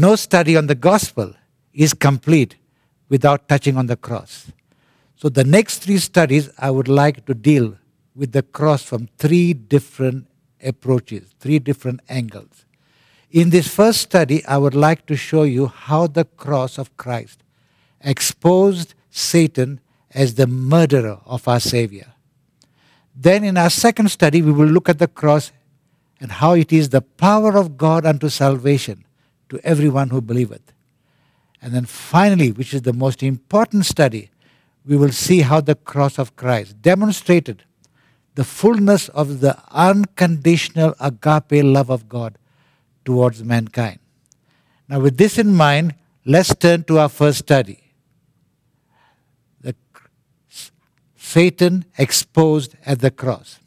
no study on the gospel is complete without touching on the cross. So the next 3 studies, I would like to deal with the cross from 3 different approaches, 3 different angles. In this first study, I would like to show you how the cross of Christ exposed Satan as the murderer of our Savior. Then in our second study, we will look at the cross and how it is the power of God unto salvation to everyone who believeth. And then finally, which is the most important study, we will see how the cross of Christ demonstrated the fullness of the unconditional agape love of God towards mankind. Now with this in mind, let's turn to our first study. Satan exposed at the cross.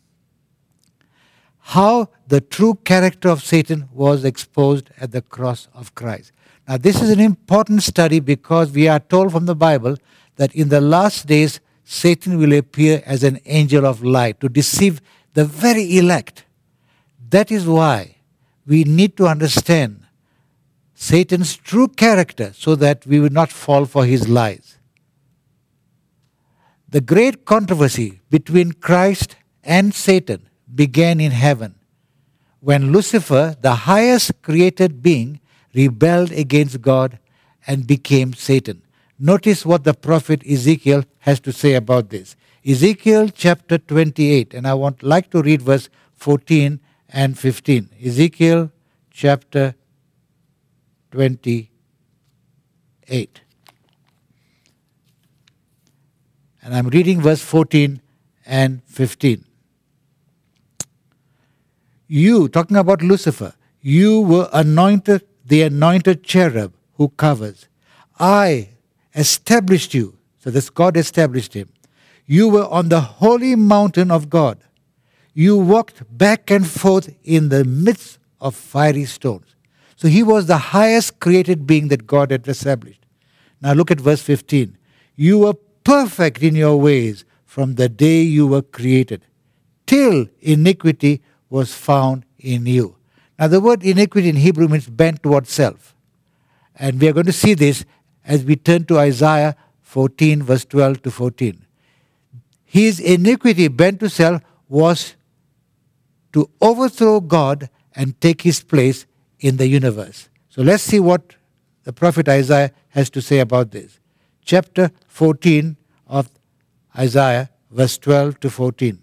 How the true character of Satan was exposed at the cross of Christ. Now this is an important study because we are told from the Bible that in the last days Satan will appear as an angel of light to deceive the very elect. That is why we need to understand Satan's true character so that we will not fall for his lies. The great controversy between Christ and Satan began in heaven when Lucifer, the highest created being, rebelled against God and became Satan. Notice what the prophet Ezekiel has to say about this. Ezekiel chapter 28, and I would like to read verse 14 and 15. Ezekiel chapter 28. And I'm reading verse 14 and 15. You, talking about Lucifer, you were anointed, the anointed cherub who covers. I established you. So this God established him. You were on the holy mountain of God. You walked back and forth in the midst of fiery stones. So he was the highest created being that God had established. Now look at verse 15. You were perfect in your ways from the day you were created, till iniquity was found in you. Now the word iniquity in Hebrew means bent towards self. And we are going to see this as we turn to Isaiah 14 verse 12 to 14. His iniquity bent to self was to overthrow God and take his place in the universe. So let's see what the prophet Isaiah has to say about this. Chapter 14 of Isaiah, verse 12 to 14.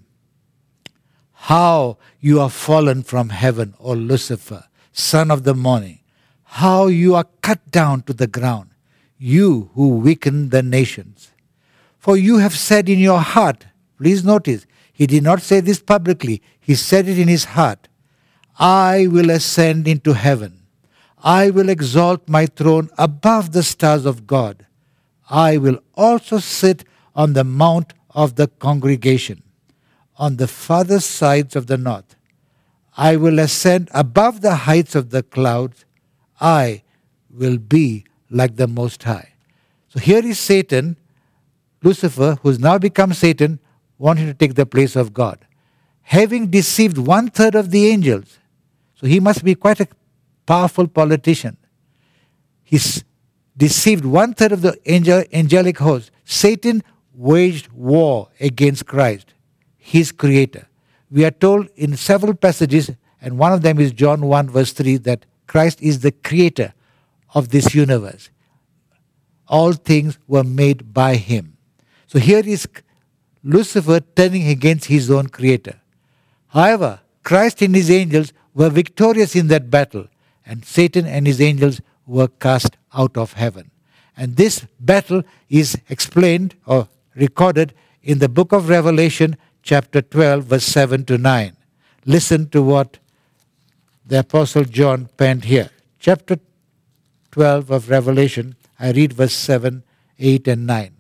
How you are fallen from heaven, O Lucifer, son of the morning. How you are cut down to the ground, you who weaken the nations. For you have said in your heart, please notice, he did not say this publicly, he said it in his heart, I will ascend into heaven. I will exalt my throne above the stars of God. I will also sit on the mount of the congregation, on the farthest sides of the north. I will ascend above the heights of the clouds. I will be like the Most High. So here is Satan, Lucifer, who has now become Satan, wanting to take the place of God. Having deceived 1/3 of the angels, so he must be quite a powerful politician. He's deceived 1/3 of the angelic host. Satan waged war against Christ, his creator. We are told in several passages, and one of them is John 1 verse 3, that Christ is the creator of this universe. All things were made by him. So here is Lucifer turning against his own creator. However, Christ and his angels were victorious in that battle, and Satan and his angels were cast out of heaven. And this battle is explained or recorded in the book of Revelation, chapter 12, verse 7 to 9. Listen to what the Apostle John penned here. Chapter 12 of Revelation, I read verse 7, 8, and 9.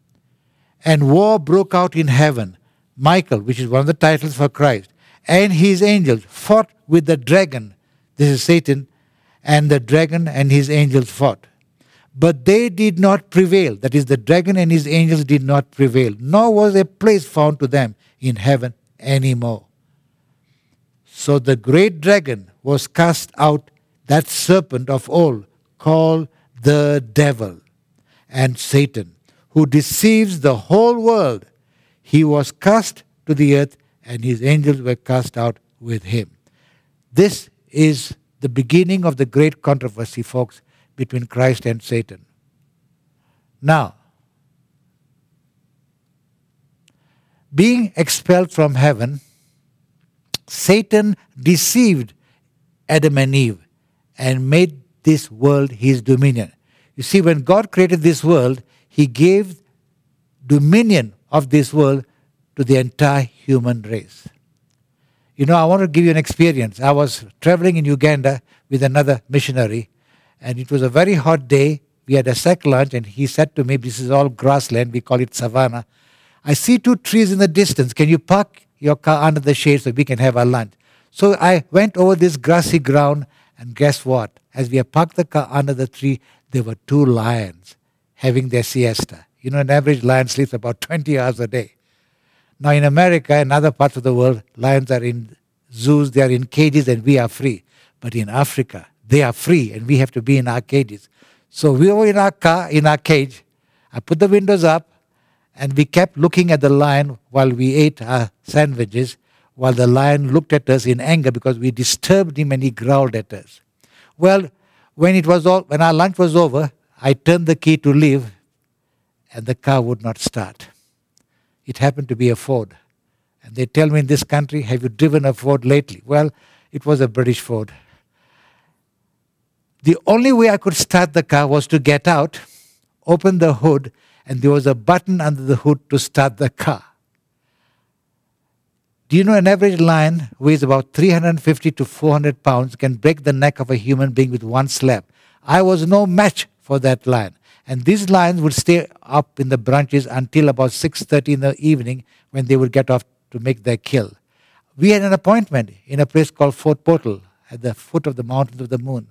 And war broke out in heaven. Michael, which is one of the titles for Christ, and his angels fought with the dragon. This is Satan, and the dragon and his angels fought. But they did not prevail. That is, the dragon and his angels did not prevail, nor was a place found to them in heaven anymore. So the great dragon was cast out, that serpent of old, called the devil and Satan, who deceives the whole world. He was cast to the earth, and his angels were cast out with him. This is the beginning of the great controversy, folks, between Christ and Satan. Now, being expelled from heaven, Satan deceived Adam and Eve and made this world his dominion. You see, when God created this world, he gave dominion of this world to the entire human race. You know, I want to give you an experience. I was traveling in Uganda with another missionary, and it was a very hot day. We had a sack lunch, and he said to me, this is all grassland, we call it savannah. I see 2 trees in the distance. Can you park your car under the shade so we can have our lunch? So I went over this grassy ground, and guess what? As we parked the car under the tree, there were 2 lions having their siesta. You know, an average lion sleeps about 20 hours a day. Now in America and other parts of the world, lions are in zoos, they are in cages, and we are free. But in Africa, they are free, and we have to be in our cages. So we were in our car, in our cage. I put the windows up, and we kept looking at the lion while we ate our sandwiches, while the lion looked at us in anger because we disturbed him and he growled at us. Well, when our lunch was over, I turned the key to leave, and the car would not start. It happened to be a Ford. And they tell me in this country, have you driven a Ford lately? Well, it was a British Ford. The only way I could start the car was to get out, open the hood, and there was a button under the hood to start the car. Do you know an average lion weighs about 350 to 400 pounds, can break the neck of a human being with one slap? I was no match for that lion. And these lions would stay up in the branches until about 6:30 in the evening when they would get off to make their kill. We had an appointment in a place called Fort Portal at the foot of the Mountains of the Moon.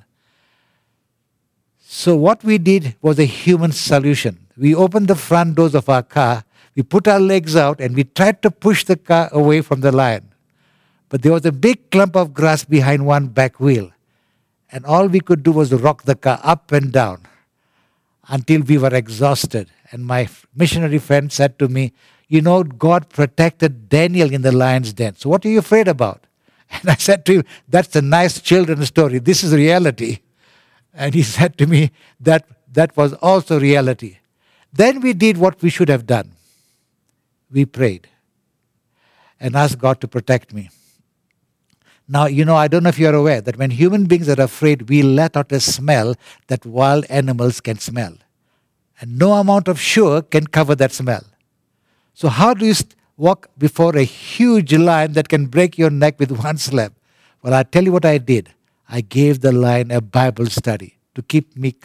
So what we did was a human solution. We opened the front doors of our car, we put our legs out, and we tried to push the car away from the lion. But there was a big clump of grass behind one back wheel. And all we could do was rock the car up and down until we were exhausted. And my missionary friend said to me, you know, God protected Daniel in the lion's den. So what are you afraid about? And I said to him, that's a nice children's story. This is reality. And he said to me that was also reality. Then we did what we should have done. We prayed and asked God to protect me. Now, you know, I don't know if you're aware that when human beings are afraid, we let out a smell that wild animals can smell. And no amount of sugar can cover that smell. So how do you walk before a huge lion that can break your neck with one slap? Well, I'll tell you what I did. I gave the lion a Bible study to keep me,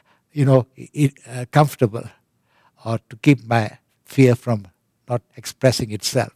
comfortable, or to keep my fear from not expressing itself.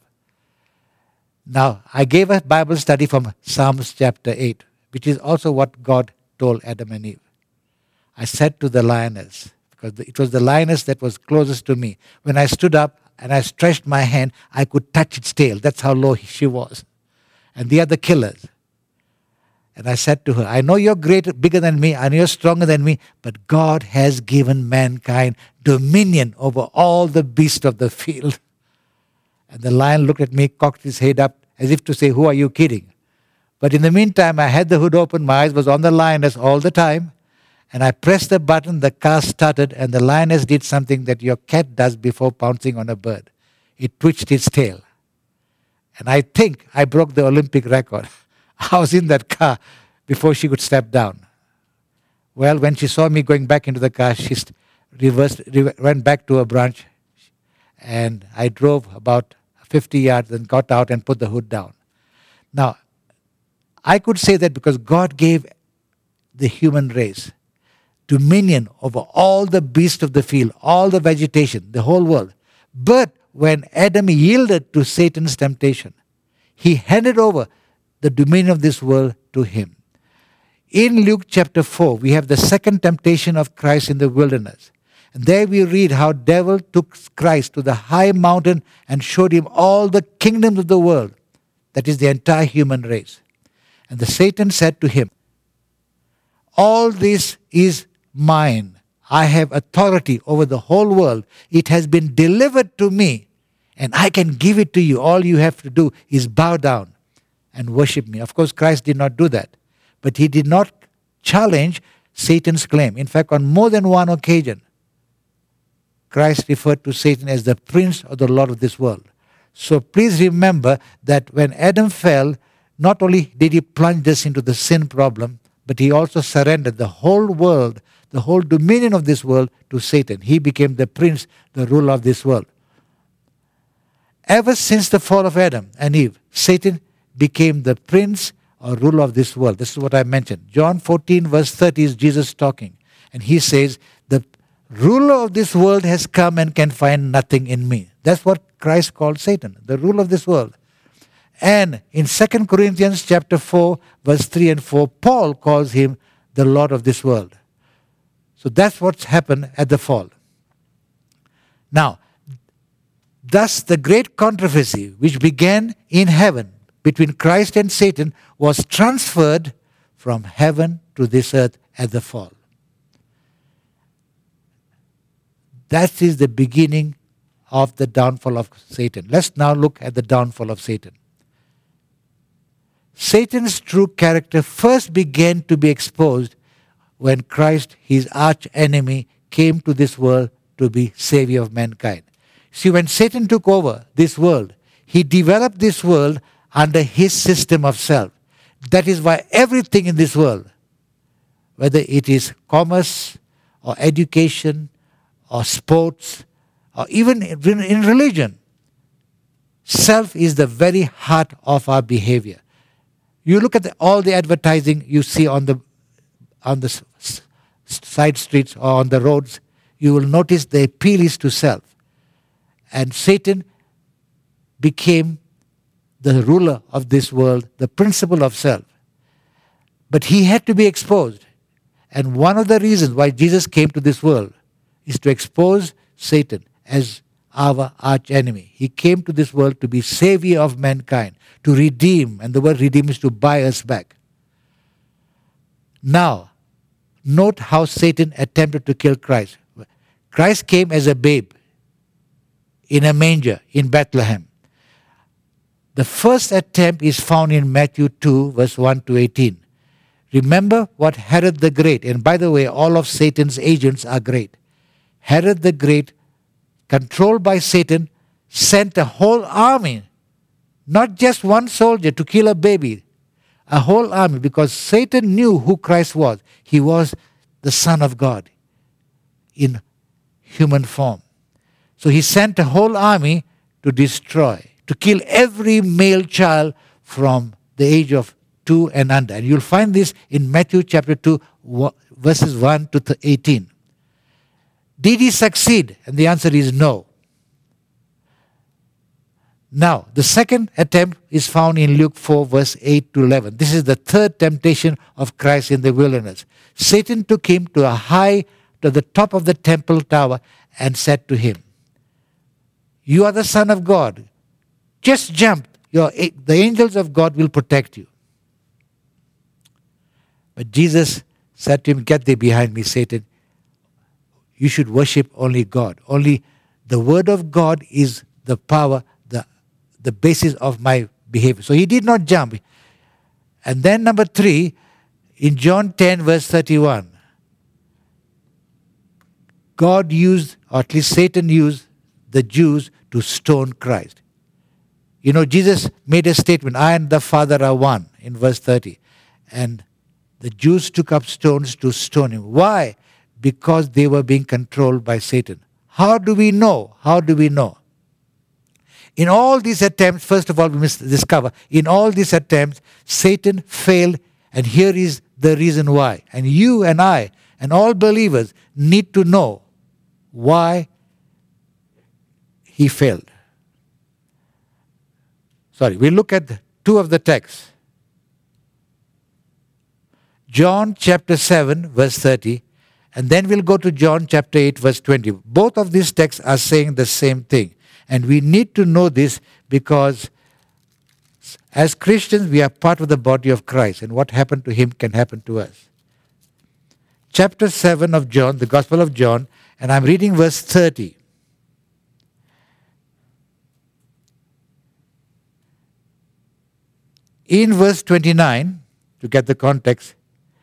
Now, I gave a Bible study from Psalms chapter 8, which is also what God told Adam and Eve. I said to the lioness, because it was the lioness that was closest to me, when I stood up and I stretched my hand, I could touch its tail. That's how low she was. And they are the killers. And I said to her, I know you're bigger than me, I know you're stronger than me, but God has given mankind dominion over all the beasts of the field. And the lion looked at me, cocked his head up as if to say, who are you kidding? But in the meantime, I had the hood open, my eyes was on the lioness all the time, and I pressed the button, the car started, and the lioness did something that your cat does before pouncing on a bird. It twitched its tail. And I think I broke the Olympic record. I was in that car before she could step down. Well, when she saw me going back into the car, she went back to her branch, and I drove about 50 yards and got out and put the hood down. Now, I could say that because God gave the human race dominion over all the beasts of the field, all the vegetation, the whole world. But when Adam yielded to Satan's temptation, he handed over the dominion of this world to him. In Luke chapter 4, we have the second temptation of Christ in the wilderness. And there we read how devil took Christ to the high mountain and showed him all the kingdoms of the world, that is the entire human race. And the Satan said to him, all this is mine. I have authority over the whole world. It has been delivered to me, and I can give it to you. All you have to do is bow down and worship me. Of course, Christ did not do that, but he did not challenge Satan's claim. In fact, on more than one occasion, Christ referred to Satan as the prince or the lord of this world. So please remember that when Adam fell, not only did he plunge us into the sin problem, but he also surrendered the whole world, the whole dominion of this world to Satan. He became the prince, the ruler of this world. Ever since the fall of Adam and Eve, Satan became the prince or ruler of this world. This is what I mentioned. John 14 verse 30 is Jesus talking. And he says, the ruler of this world has come and can find nothing in me. That's what Christ called Satan, the ruler of this world. And in 2 Corinthians chapter 4, verse 3 and 4, Paul calls him the Lord of this world. So that's what's happened at the fall. Now, thus the great controversy which began in heaven between Christ and Satan was transferred from heaven to this earth at the fall. That is the beginning of the downfall of Satan. Let's now look at the downfall of Satan. Satan's true character first began to be exposed when Christ, his arch enemy, came to this world to be savior of mankind. See, when Satan took over this world, he developed this world under his system of self. That is why everything in this world, whether it is commerce or education or sports or even in religion, self is the very heart of our behavior. You look at all the advertising you see on the side streets or on the roads, you will notice the appeal is to self. And Satan became the ruler of this world, the principle of self. But he had to be exposed. And one of the reasons why Jesus came to this world is to expose Satan as our arch enemy. He came to this world to be savior of mankind, to redeem, and the word redeem is to buy us back. Now, note how Satan attempted to kill Christ. Christ came as a babe in a manger in Bethlehem. The first attempt is found in Matthew 2, verse 1 to 18. Remember what Herod the Great, and by the way, all of Satan's agents are great. Herod the Great, controlled by Satan, sent a whole army, not just one soldier to kill a baby, a whole army, because Satan knew who Christ was. He was the Son of God in human form. So he sent a whole army to destroy, to kill every male child from the age of 2 and under. And you'll find this in Matthew chapter 2, verses 1 to 18. Did he succeed? And the answer is no. Now, the second attempt is found in Luke 4, verse 8 to 11. This is the third temptation of Christ in the wilderness. Satan took him to the top of the temple tower and said to him, "You are the Son of God. Just jump. The angels of God will protect you." But Jesus said to him, "Get thee behind me, Satan. You should worship only God. Only the word of God is the power, the basis of my behavior." So he did not jump. And then number 3, in John 10, verse 31, God used, or at least Satan used, the Jews to stone Christ. You know, Jesus made a statement, "I and the Father are one," in verse 30. And the Jews took up stones to stone him. Why? Because they were being controlled by Satan. How do we know? How do we know? In all these attempts, first of all, we must discover, in all these attempts, Satan failed, and here is the reason why. And you and I and all believers need to know why he failed. We'll look at 2 of the texts. John chapter 7, verse 30, and then we'll go to John chapter 8, verse 20. Both of these texts are saying the same thing. And we need to know this because as Christians, we are part of the body of Christ. And what happened to him can happen to us. chapter 7 of John, the Gospel of John, and I'm reading verse 30. In verse 29, to get the context,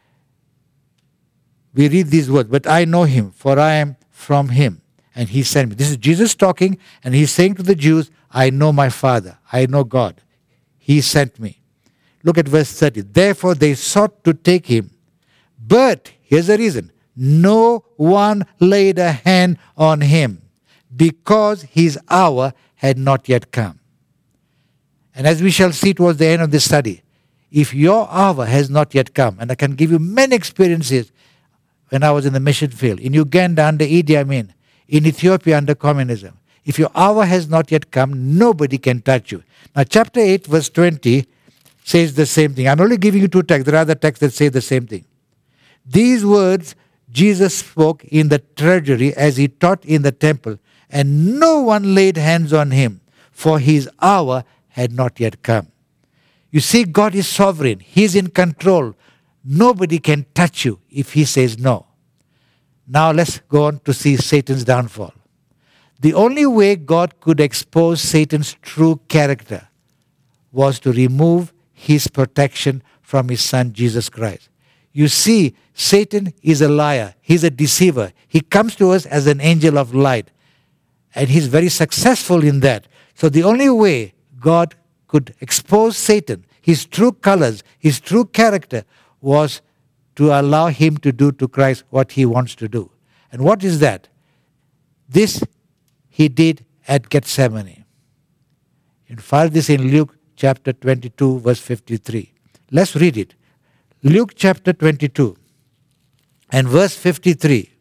we read these words, "But I know him, for I am from him, and he sent me." This is Jesus talking, and he's saying to the Jews, "I know my Father, I know God. He sent me." Look at verse 30. "Therefore they sought to take him, but," here's the reason, "no one laid a hand on him, because his hour had not yet come." And as we shall see towards the end of this study, if your hour has not yet come, and I can give you many experiences when I was in the mission field, in Uganda under Idi Amin, in Ethiopia under communism, if your hour has not yet come, nobody can touch you. Now chapter 8 verse 20 says the same thing. I'm only giving you two texts. There are other texts that say the same thing. "These words Jesus spoke in the treasury as he taught in the temple, and no one laid hands on him, for his hour had not yet come." You see, God is sovereign. He's in control. Nobody can touch you if he says no. Now let's go on to see Satan's downfall. The only way God could expose Satan's true character was to remove his protection from his son Jesus Christ. You see, Satan is a liar. He's a deceiver. He comes to us as an angel of light, and he's very successful in that. So the only way God could expose Satan, his true colors, his true character, was to allow him to do to Christ what he wants to do. And what is that? This he did at Gethsemane. You find this in Luke chapter 22, verse 53. Let's read it. Luke chapter 22 and verse 53.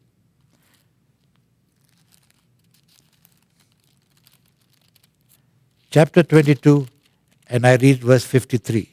Chapter 22, and I read verse 53.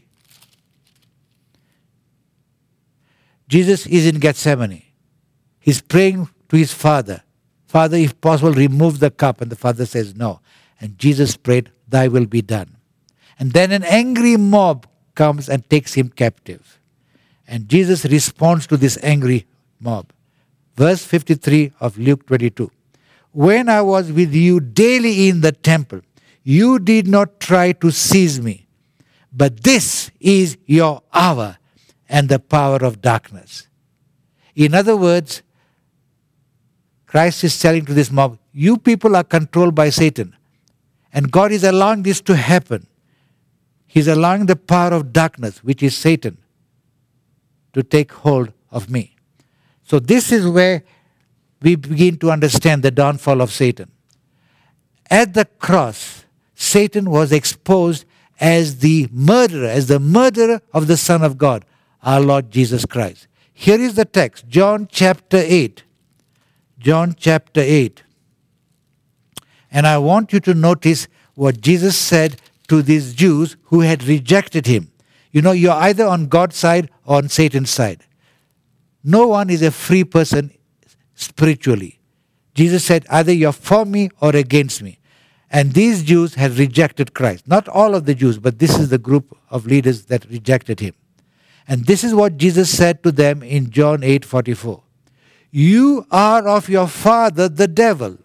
Jesus is in Gethsemane. He's praying to his Father. "Father, if possible, remove the cup." And the Father says no. And Jesus prayed, "Thy will be done." And then an angry mob comes and takes him captive. And Jesus responds to this angry mob. Verse 53 of Luke 22. "When I was with you daily in the temple, you did not try to seize me. But this is your hour and the power of darkness." In other words, Christ is telling to this mob, you people are controlled by Satan. And God is allowing this to happen. He's allowing the power of darkness, which is Satan, to take hold of me. So this is where we begin to understand the downfall of Satan. At the cross, Satan was exposed as the murderer of the Son of God, our Lord Jesus Christ. Here is the text, John chapter 8. John chapter 8. And I want you to notice what Jesus said to these Jews who had rejected him. You know, you're either on God's side or on Satan's side. No one is a free person spiritually. Jesus said, either you're for me or against me. And these Jews had rejected Christ. Not all of the Jews, but this is the group of leaders that rejected him. And this is what Jesus said to them in John 8:44. You are of your father the devil,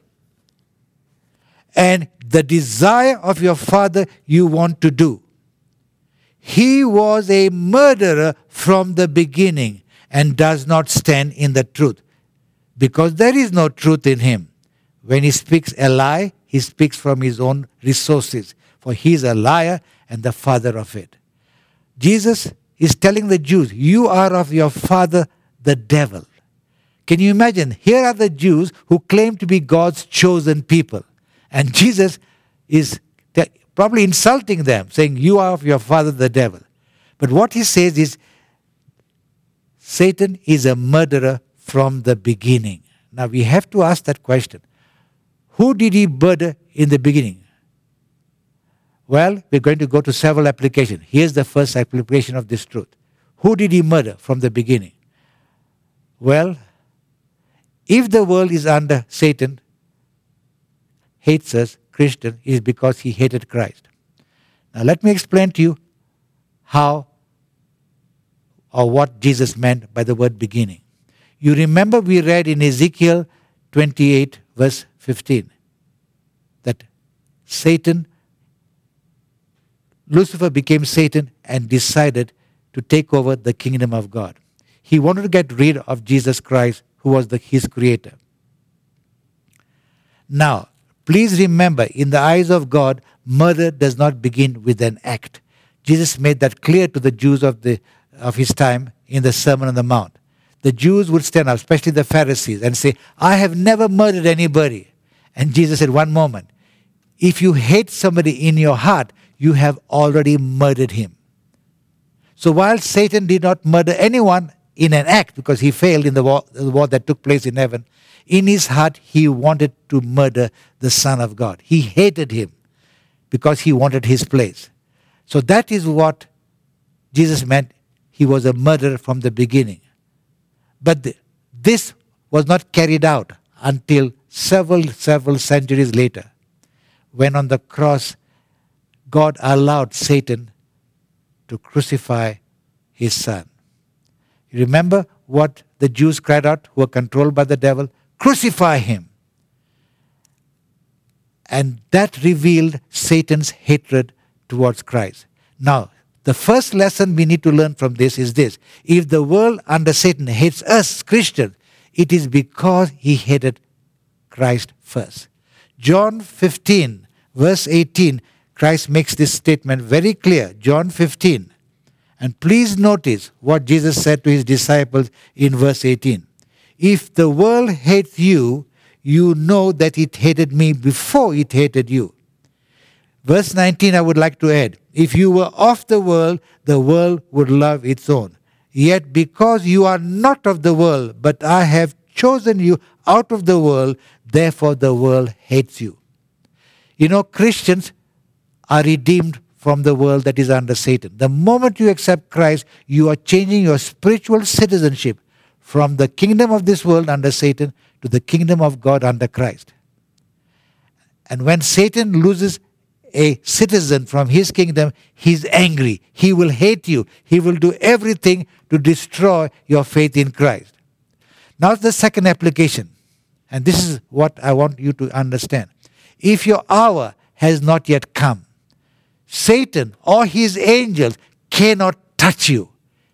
and the desire of your father you want to do. He was a murderer from the beginning and does not stand in the truth, because there is no truth in him. When he speaks a lie, he speaks from his own resources, for he is a liar and the father of it. Jesus is telling the Jews, you are of your father the devil. Can you imagine? Here are the Jews who claim to be God's chosen people. And Jesus is probably insulting them, saying, you are of your father the devil. But what he says is, Satan is a murderer from the beginning. Now we have to ask that question. Who did he murder in the beginning? Well, we're going to go to several applications. Here's the first application of this truth. Who did he murder from the beginning? Well, if the world is under Satan, hates us, Christian, is because he hated Christ. Now let me explain to you how or what Jesus meant by the word beginning. You remember we read in Ezekiel 28 verse 15 that Lucifer became Satan and decided to take over the kingdom of God. He wanted to get rid of Jesus Christ, who was his creator. Now, please remember, in the eyes of God, murder does not begin with an act. Jesus made that clear to the Jews of his time in the Sermon on the Mount. The Jews would stand up, especially the Pharisees, and say, I have never murdered anybody. And Jesus said, one moment, if you hate somebody in your heart, you have already murdered him. So while Satan did not murder anyone in an act, because he failed in the war that took place in heaven, in his heart he wanted to murder the Son of God. He hated him because he wanted his place. So that is what Jesus meant. He was a murderer from the beginning. But this was not carried out until several centuries later, when on the cross God allowed Satan to crucify his Son. You remember what the Jews cried out, who were controlled by the devil? Crucify him. And that revealed Satan's hatred towards Christ. Now, the first lesson we need to learn from this is this. If the world under Satan hates us, Christians, it is because he hated Christ first. John 15, verse 18, Christ makes this statement very clear. John 15. And please notice what Jesus said to his disciples in verse 18. If the world hates you, you know that it hated me before it hated you. Verse 19, I would like to add, if you were of the world would love its own. Yet because you are not of the world, but I have chosen you out of the world, therefore the world hates you. You know, Christians are redeemed from the world that is under Satan. The moment you accept Christ, you are changing your spiritual citizenship from the kingdom of this world under Satan to the kingdom of God under Christ. And when Satan loses a citizen from his kingdom, he's angry. He will hate you. He will do everything to destroy your faith in Christ. Now the second application, and this is what I want you to understand. If your hour has not yet come, Satan or his angels cannot touch you,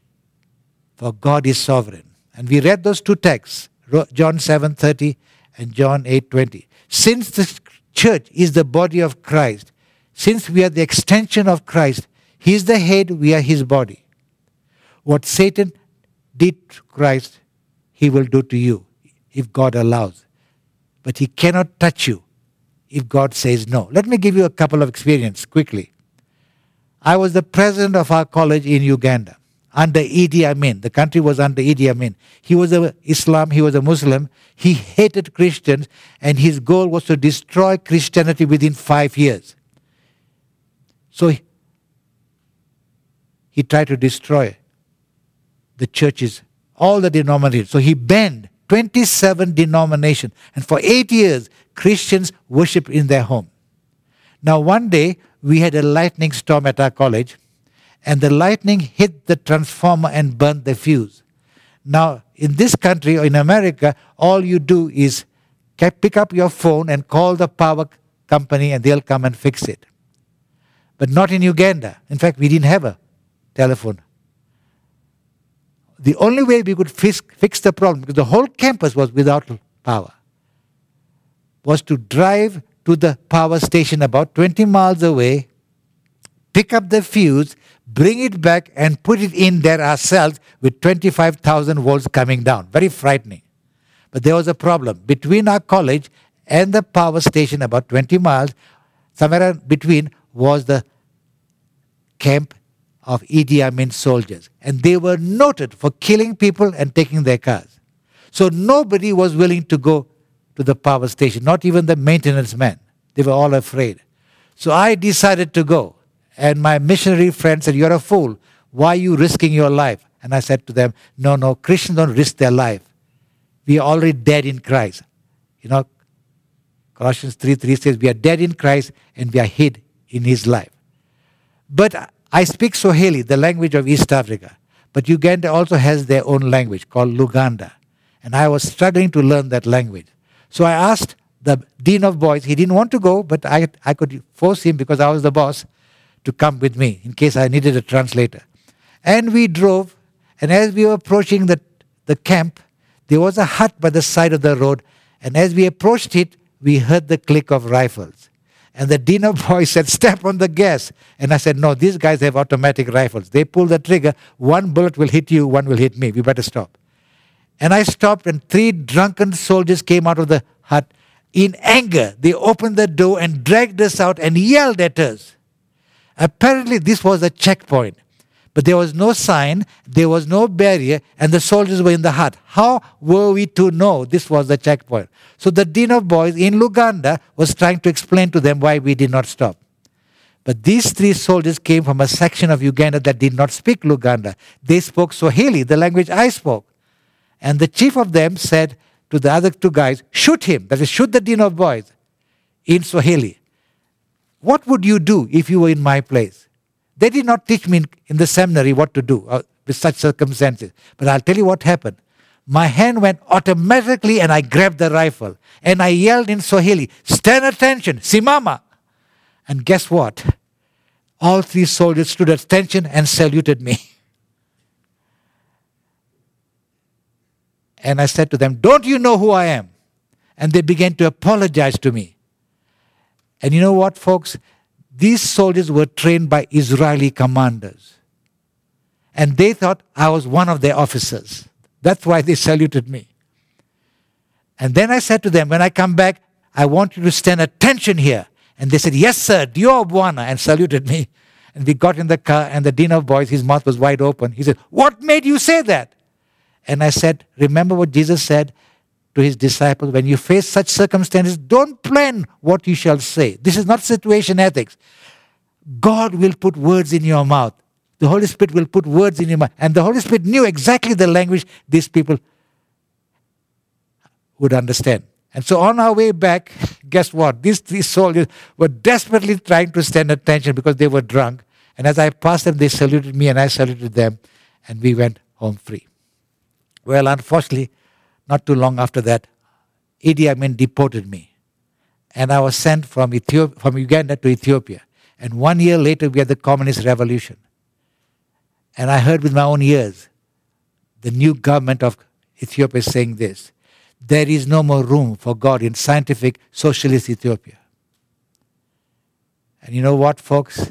for God is sovereign. And we read those two texts, John 7:30 and John 8:20. Since the church is the body of Christ, since we are the extension of Christ, he is the head, we are his body. What Satan did to Christ, he will do to you if God allows. But he cannot touch you if God says no. Let me give you a couple of experiences quickly. I was the president of our college in Uganda under Idi Amin. The country was under Idi Amin. He was a Muslim. He hated Christians, and his goal was to destroy Christianity within 5 years. So he tried to destroy the churches, all the denominations. So he banned 27 denominations, and for 8 years, Christians worshiped in their home. Now one day, we had a lightning storm at our college, and the lightning hit the transformer and burned the fuse. Now, in this country, or in America, all you do is pick up your phone and call the power company, and they'll come and fix it. But not in Uganda. In fact, we didn't have a telephone. The only way we could fix the problem, because the whole campus was without power, was to drive to the power station about 20 miles away, pick up the fuse, bring it back and put it in there ourselves with 25,000 volts coming down. Very frightening. But there was a problem. Between our college and the power station, about 20 miles, somewhere between was the camp of Idi Amin soldiers. And they were noted for killing people and taking their cars. So nobody was willing to go to the power station, not even the maintenance man. They were all afraid. So I decided to go. And my missionary friend said, "You're a fool. Why are you risking your life?" And I said to them, no, Christians don't risk their life. We are already dead in Christ. You know, Colossians 3:3 says, we are dead in Christ and we are hid in his life. But I speak Swahili, the language of East Africa. But Uganda also has their own language called Luganda. And I was struggling to learn that language. So I asked the dean of boys. He didn't want to go, but I could force him because I was the boss to come with me in case I needed a translator. And we drove, and as we were approaching the camp, there was a hut by the side of the road, and as we approached it, we heard the click of rifles. And the dean of boys said, "Step on the gas." And I said, "No, these guys have automatic rifles. They pull the trigger, one bullet will hit you, one will hit me. We better stop." And I stopped, and 3 drunken soldiers came out of the hut. In anger, they opened the door and dragged us out and yelled at us. Apparently, this was a checkpoint. But there was no sign, there was no barrier, and the soldiers were in the hut. How were we to know this was the checkpoint? So the dean of boys in Luganda was trying to explain to them why we did not stop. But these 3 soldiers came from a section of Uganda that did not speak Luganda. They spoke Swahili, the language I spoke. And the chief of them said to the other 2 guys, "Shoot him," that is, shoot the dean of boys, in Swahili. What would you do if you were in my place? They did not teach me in the seminary what to do with such circumstances. But I'll tell you what happened. My hand went automatically and I grabbed the rifle. And I yelled in Swahili, "Stand attention, simama." And guess what? All 3 soldiers stood at attention and saluted me. And I said to them, "Don't you know who I am?" And they began to apologize to me. And you know what, folks? These soldiers were trained by Israeli commanders. And they thought I was one of their officers. That's why they saluted me. And then I said to them, "When I come back, I want you to stand attention here." And they said, "Yes, sir, Dio Bwana," and saluted me. And we got in the car, and the dean of boys, his mouth was wide open. He said, "What made you say that?" And I said, "Remember what Jesus said to his disciples, when you face such circumstances, don't plan what you shall say. This is not situation ethics. God will put words in your mouth. The Holy Spirit will put words in your mouth." And the Holy Spirit knew exactly the language these people would understand. And so on our way back, guess what? These 3 soldiers were desperately trying to stand attention because they were drunk. And as I passed them, they saluted me and I saluted them. And we went home free. Well, unfortunately, not too long after that, Idi Amin deported me. And I was sent from Uganda to Ethiopia. And 1 year later, we had the communist revolution. And I heard with my own ears the new government of Ethiopia saying this: "There is no more room for God in scientific socialist Ethiopia." And you know what, folks?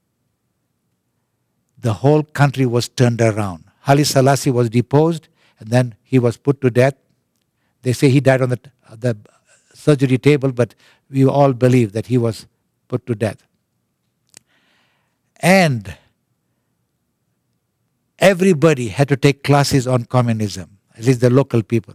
The whole country was turned around. Haile Selassie was deposed, and then he was put to death. They say he died on the surgery table, but we all believe that he was put to death. And everybody had to take classes on communism, at least the local people.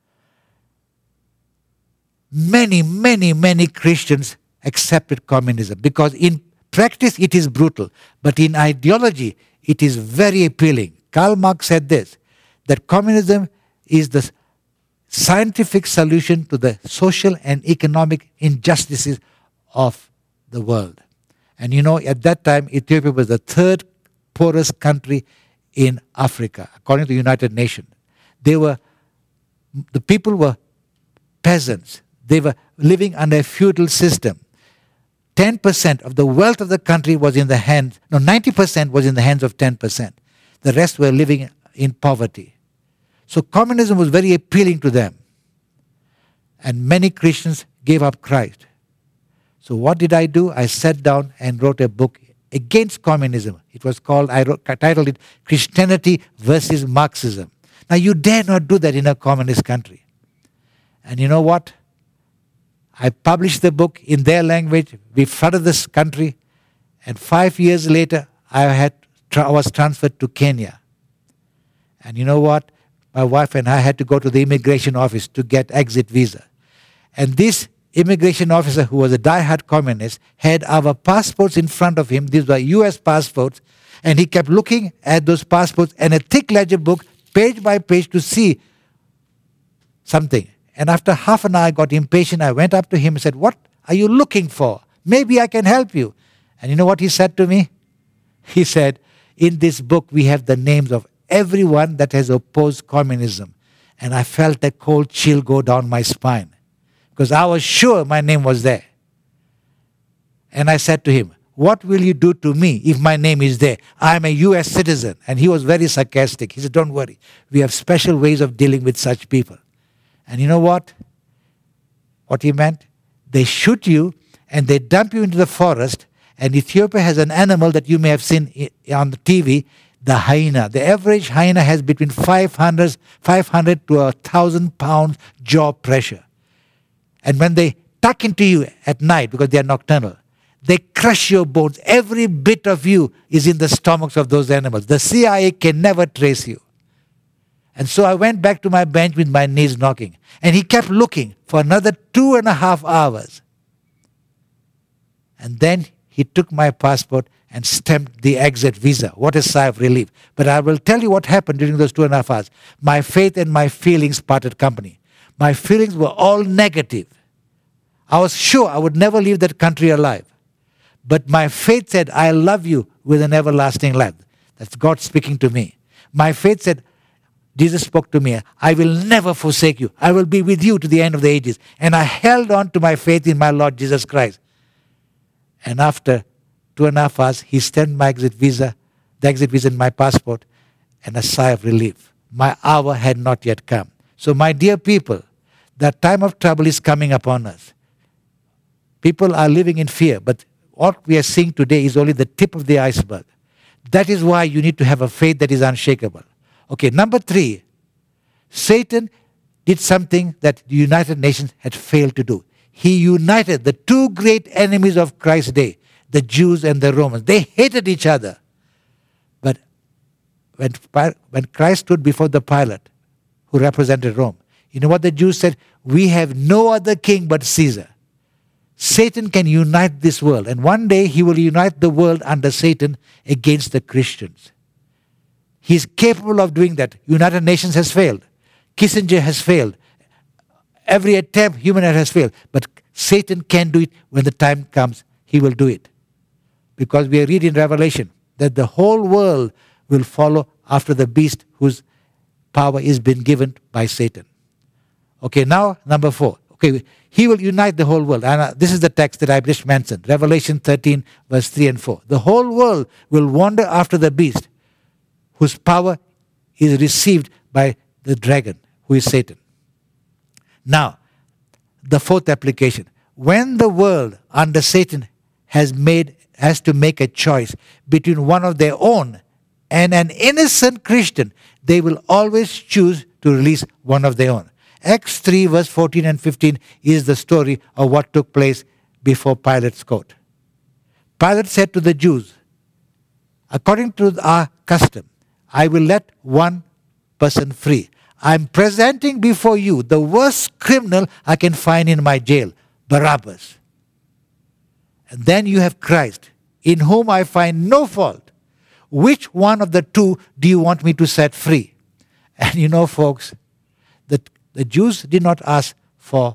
Many, many, many Christians accepted communism because in practice it is brutal, but in ideology it is very appealing. Karl Marx said this, that communism is the scientific solution to the social and economic injustices of the world. And you know, at that time, Ethiopia was the 3rd poorest country in Africa, according to the United Nations. The people were peasants. They were living under a feudal system. 10% of the wealth of the country was in the hands, 90% was in the hands of 10%. The rest were living in poverty. So communism was very appealing to them. And many Christians gave up Christ. So what did I do? I sat down and wrote a book against communism. It was called, I titled it, Christianity versus Marxism. Now you dare not do that in a communist country. And you know what? I published the book in their language. We flooded this country. And 5 years later, I was transferred to Kenya. And you know what? My wife and I had to go to the immigration office to get exit visa. And this immigration officer, who was a die-hard communist, had our passports in front of him. These were US passports. And he kept looking at those passports and a thick ledger book, page by page, to see something. And after half an hour, I got impatient. I went up to him and said, "What are you looking for? Maybe I can help you." And you know what he said to me? He said, "In this book, we have the names of everyone that has opposed communism. And I felt a cold chill go down my spine because I was sure my name was there. And I said to him, what will you do to me if my name is there? I am a U.S. citizen. And he was very sarcastic. He said, don't worry. We have special ways of dealing with such people. And you know what? What he meant? They shoot you and they dump you into the forest. And Ethiopia has an animal that you may have seen on the TV, the hyena. The average hyena has between 500 to 1,000 pounds jaw pressure. And when they tuck into you at night, because they are nocturnal, they crush your bones. Every bit of you is in the stomachs of those animals. The CIA can never trace you. And so I went back to my bench with my knees knocking. And he kept looking for another 2.5 hours. And then he took my passport and stamped the exit visa. What a sigh of relief. But I will tell you what happened during those 2.5 hours. My faith and my feelings parted company. My feelings were all negative. I was sure I would never leave that country alive. But my faith said, I love you with an everlasting love. That's God speaking to me. My faith said, Jesus spoke to me, I will never forsake you. I will be with you to the end of the ages. And I held on to my faith in my Lord Jesus Christ. And after 2.5 hours, he stamped my exit visa, the exit visa in my passport, and a sigh of relief. My hour had not yet come. So my dear people, the time of trouble is coming upon us. People are living in fear, but what we are seeing today is only the tip of the iceberg. That is why you need to have a faith that is unshakable. Okay, number 3, Satan did something that the United Nations had failed to do. He united the two great enemies of Christ's day, the Jews and the Romans. They hated each other. But when Christ stood before the Pilate, who represented Rome, you know what the Jews said? We have no other king but Caesar. Satan can unite this world, and one day he will unite the world under Satan against the Christians. He is capable of doing that. United Nations has failed. Kissinger has failed. Every attempt human has failed. But Satan can do it when the time comes. He will do it. Because we read in Revelation that the whole world will follow after the beast whose power is been given by Satan. Okay, now number 4. Okay, he will unite the whole world. And this is the text that I just mentioned. Revelation 13, verse 3 and 4. The whole world will wander after the beast whose power is received by the dragon, who is Satan. Now, the 4th application. When the world under Satan has to make a choice between one of their own and an innocent Christian, they will always choose to release one of their own. Acts 3 verse 14 and 15 is the story of what took place before Pilate's court. Pilate said to the Jews, according to our custom, I will let one person free. I am presenting before you the worst criminal I can find in my jail, Barabbas. And then you have Christ, in whom I find no fault. Which one of the two do you want me to set free? And you know, folks, the Jews did not ask for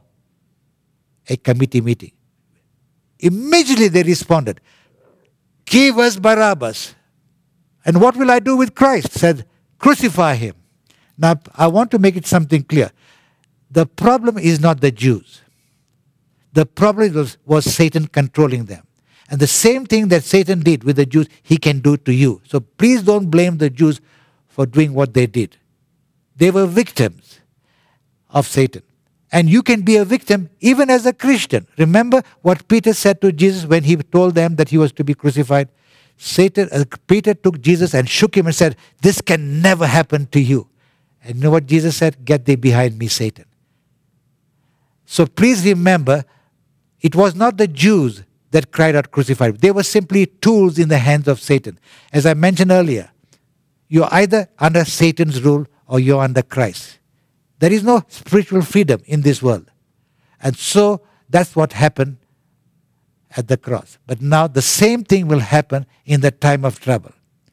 a committee meeting. Immediately they responded, give us Barabbas. And what will I do with Christ? Said, crucify him. Now, I want to make it something clear. The problem is not the Jews. The problem was Satan controlling them. And the same thing that Satan did with the Jews, he can do to you. So please don't blame the Jews for doing what they did. They were victims of Satan. And you can be a victim even as a Christian. Remember what Peter said to Jesus when he told them that he was to be crucified? Peter took Jesus and shook him and said, this can never happen to you. And you know what Jesus said? Get thee behind me, Satan. So please remember, it was not the Jews that cried out, crucify. They were simply tools in the hands of Satan. As I mentioned earlier, you're either under Satan's rule or you're under Christ. There is no spiritual freedom in this world. And so that's what happened at the cross. But now the same thing will happen in the time of trouble.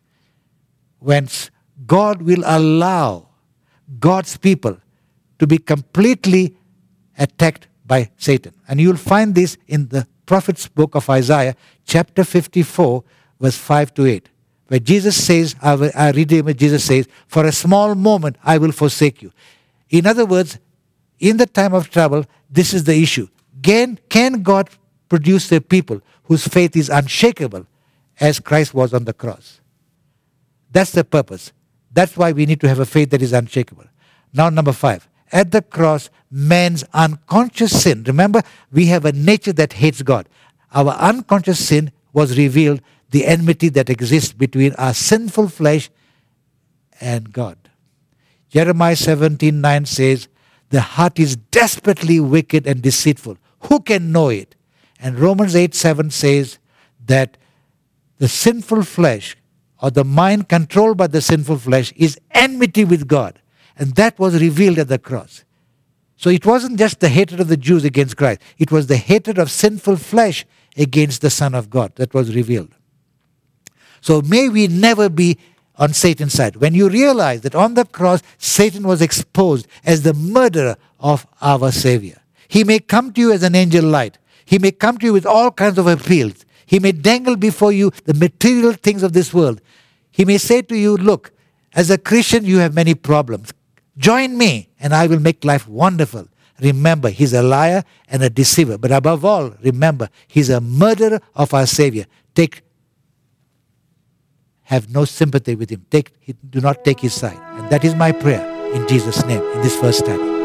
When God will allow God's people to be completely attacked by Satan. And you'll find this in the prophet's book of Isaiah, chapter 54, verse 5 to 8. Where Jesus says, I read it where Jesus says, for a small moment I will forsake you. In other words, in the time of trouble, this is the issue. Can God produce a people whose faith is unshakable as Christ was on the cross? That's the purpose. That's why we need to have a faith that is unshakable. Now, number 5. At the cross, man's unconscious sin. Remember, we have a nature that hates God. Our unconscious sin was revealed, the enmity that exists between our sinful flesh and God. Jeremiah 17:9 says, the heart is desperately wicked and deceitful. Who can know it? And Romans 8:7 says that the sinful flesh, or the mind controlled by the sinful flesh, is enmity with God. And that was revealed at the cross. So it wasn't just the hatred of the Jews against Christ. It was the hatred of sinful flesh against the Son of God that was revealed. So may we never be on Satan's side. When you realize that on the cross, Satan was exposed as the murderer of our Savior. He may come to you as an angel light. He may come to you with all kinds of appeals. He may dangle before you the material things of this world. He may say to you, look, as a Christian, you have many problems. Join me and I will make life wonderful. Remember, he's a liar and a deceiver. But above all, remember, he's a murderer of our Savior. Have no sympathy with him. Do not take his side. And that is my prayer in Jesus' name in this first study.